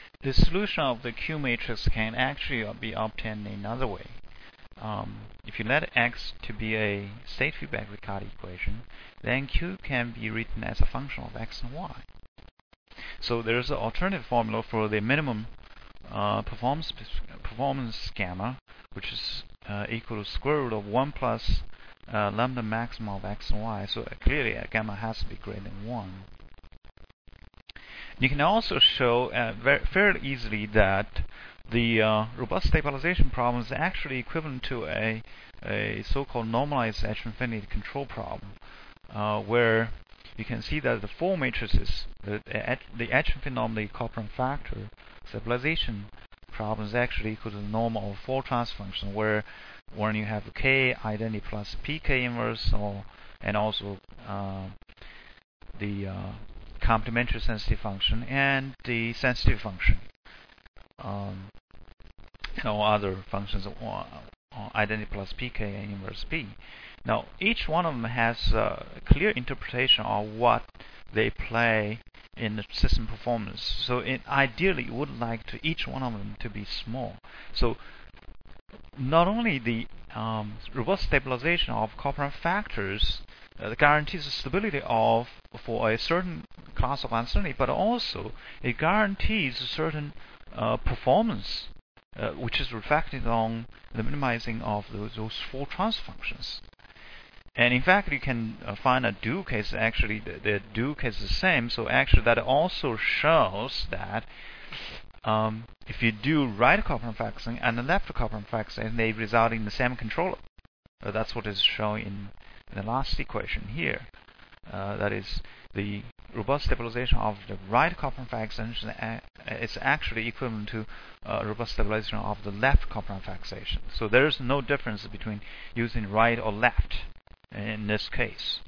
The solution of the Q matrix can actually be obtained in another way. If you let X to be a state feedback Riccati equation, then Q can be written as a function of X and Y. So there's an alternative formula for the minimum performance gamma, which is equal to square root of 1 plus lambda maximum of X and Y. So clearly gamma has to be greater than 1. You can also show fairly easily that the robust stabilization problem is actually equivalent to a so-called normalized H infinity control problem, where you can see that the four matrices, the H infinity normally Copeland factor stabilization problem is actually equal to the norm of a four transfer function, where when you have K identity plus PK inverse, and also the complementary sensitive function and the sensitive function, other functions identity plus PK and inverse P. Now each one of them has a clear interpretation of what they play in the system performance. So ideally you would like to each one of them to be small. So not only the robust stabilization of Copeland factors guarantees the stability for a certain class of uncertainty, but also it guarantees a certain performance, which is reflected on the minimizing of those four transfer functions. And in fact, you can find a dual case. Actually, the dual case is the same. So actually, that also shows that if you do right Copeland faxing and the left Copeland faxing, they result in the same controller. That's what is shown in the last equation here. That is, the robust stabilization of the right Copeland fixation is actually equivalent to robust stabilization of the left Copeland fixation. So there is no difference between using right or left in this case.